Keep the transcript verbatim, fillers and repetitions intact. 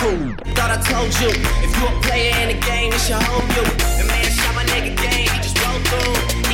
cool. Thought I told you, if you a player in the game, this should hold you. The man shot my nigga game, he just rolled through.